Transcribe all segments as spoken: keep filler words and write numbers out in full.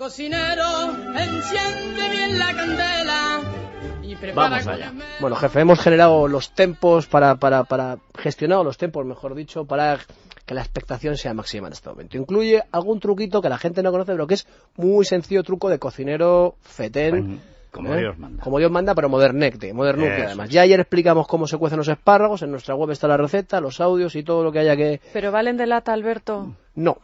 cocinero enciende bien la candela y prepara. Vamos allá. Bueno, jefe, hemos generado los tempos para, para, para gestionado los tempos, mejor dicho, para que la expectación sea máxima en este momento. Incluye algún truquito que la gente no conoce, pero que es muy sencillo, truco de cocinero fetén. Bueno, como ¿eh? Dios manda. Como Dios manda, pero modernecte, modernuque además. Ya ayer explicamos cómo se cuecen los espárragos, en nuestra web está la receta, los audios y todo lo que haya que... ¿Pero valen de lata, Alberto? No,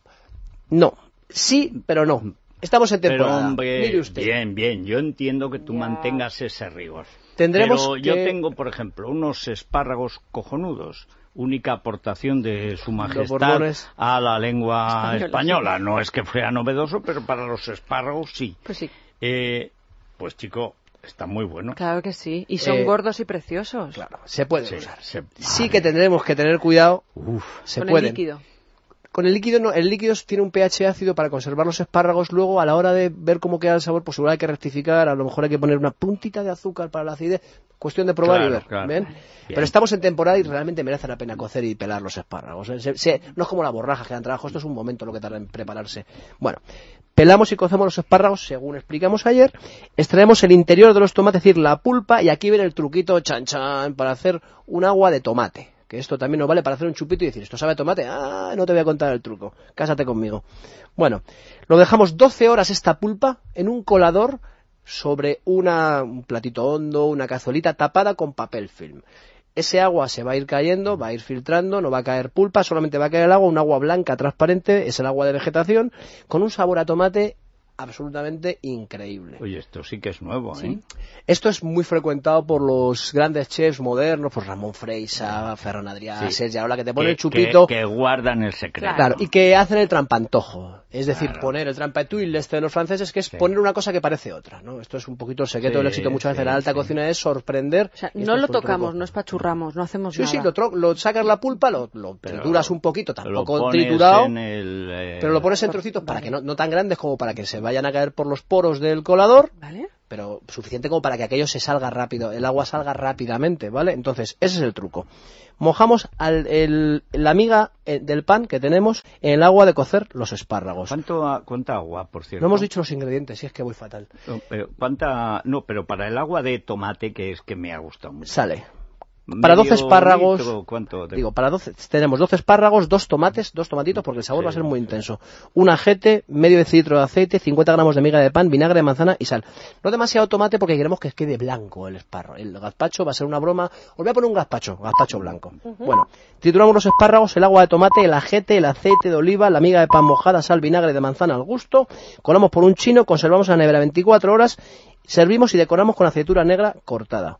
no, sí, pero no. Estamos en temporada. Pero hombre, mire usted. bien, bien, yo entiendo que tú Ya. mantengas ese rigor. Tendremos Pero yo que- tengo, por ejemplo, unos espárragos cojonudos, única aportación de su majestad Borbones. a la lengua Española, española. No es que fuera novedoso, pero para los espárragos sí. Pues sí. Eh, pues chico, está muy bueno. Claro que sí. Y son Eh, gordos y preciosos. Claro, se puede Sí, usar. se- Sí que tendremos que tener cuidado. Uf, Se Con pueden. el líquido. Con el líquido no, el líquido tiene un pH ácido para conservar los espárragos. Luego, a la hora de ver cómo queda el sabor, pues seguro hay que rectificar. A lo mejor hay que poner una puntita de azúcar para la acidez. Cuestión de probar Claro, y ver. claro. ¿Ven? Bien. Pero estamos en temporada y realmente merece la pena cocer y pelar los espárragos. ¿eh? Se- se- no es como la borraja que dan trabajo. Esto es un momento lo que tarda en prepararse. Bueno, pelamos y cocemos los espárragos según explicamos ayer. Extraemos el interior de los tomates, es decir, la pulpa. Y aquí viene el truquito chan chan para hacer un agua de tomate. Que esto también nos vale para hacer un chupito y decir, ¿esto sabe a tomate? Ah, no te voy a contar el truco, cásate conmigo. Bueno, lo dejamos doce horas esta pulpa en un colador sobre una, un platito hondo, una cazuelita tapada con papel film. Ese agua se va a ir cayendo, va a ir filtrando, no va a caer pulpa, solamente va a caer el agua, un agua blanca transparente, es el agua de vegetación, con un sabor a tomate absolutamente increíble. oye, esto sí que es nuevo, ¿eh? Esto es muy frecuentado por los grandes chefs modernos, pues Ramón Freisa, Ferran Adrià, Sí. Sergi Arola, que te ponen Que, el chupito. que, que guardan el secreto. Claro, y que hacen el trampantojo. Es decir, Claro. poner el trampatouille este de los franceses, que es Sí. poner una cosa que parece otra, ¿no? Esto es un poquito el secreto Sí, del éxito muchas veces sí, en la alta sí. cocina, es sorprender. O sea, y no esto lo es un tocamos, truco. no espachurramos, no hacemos Sí, nada. sí, lo, tro- lo sacas la pulpa, lo, lo Pero trituras un poquito, lo tampoco pones triturado, en el, eh, pero lo pones en trocitos para que no, no tan grandes como para que se vayan a caer por los poros del colador, ¿Vale? pero suficiente como para que aquello se salga rápido, el agua salga rápidamente, ¿vale? Entonces, ese es el truco. Mojamos al, el- la miga eh, del pan que tenemos en el agua de cocer los espárragos. ¿Cuánto, a- ¿Cuánta agua, por cierto? No hemos dicho los ingredientes, si es que voy fatal. No, pero ¿cuánta? No, pero para el agua de tomate, que es que me ha gustado mucho. Sale. Para doce ¿Medio espárragos, litro? ¿Cuánto? de- digo, para doce, tenemos doce espárragos, dos tomates, dos tomatitos, porque el sabor Sí, va a ser muy sí. intenso. Un ajete, medio decilitro de aceite, cincuenta gramos de miga de pan, vinagre de manzana y sal. No demasiado tomate porque queremos que quede blanco el espárrago. El gazpacho va a ser una broma. Os voy a poner un gazpacho, gazpacho blanco. Bueno, trituramos los espárragos, el agua de tomate, el ajete, el aceite de oliva, la miga de pan mojada, sal, vinagre de manzana al gusto. Colamos por un chino, conservamos en la nevera veinticuatro horas, servimos y decoramos con aceituna negra cortada.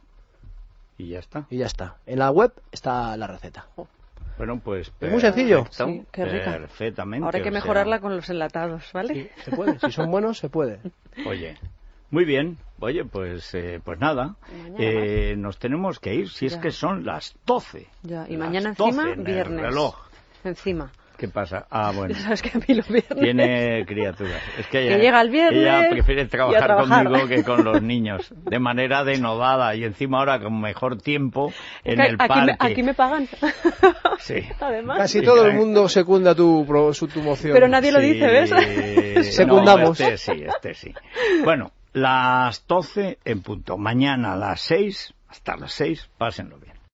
Y ya está. Y ya está. En la web está la receta. Bueno, pues... Es muy sencillo. perfecto, Sí, qué rica. Perfectamente. Ahora hay que o sea, mejorarla con los enlatados, ¿vale? Sí, se puede. Si son buenos, se puede. Oye, muy bien. Oye, pues eh, pues nada. Mañana Eh, nos tenemos que ir, si es Ya. que son las doce. Ya, y Las mañana doce encima, en el viernes. reloj. Encima. ¿Qué pasa? Ah, bueno. Ya sabes que a mí los viernes... Tiene criaturas. Es que, ella, Que llega el viernes ella prefiere y a trabajar trabajar. conmigo que con los niños, de manera denodada y encima ahora con mejor tiempo en Que el aquí, parque. me, aquí me pagan. Sí. Además. Casi Sí, todo el cae. mundo secunda tu, pro- su, tu moción. Pero nadie lo Sí, dice, ¿ves? no, Secundamos. este sí, este sí. Bueno, las doce en punto. Mañana a las seis, hasta las seis, pásenlo bien.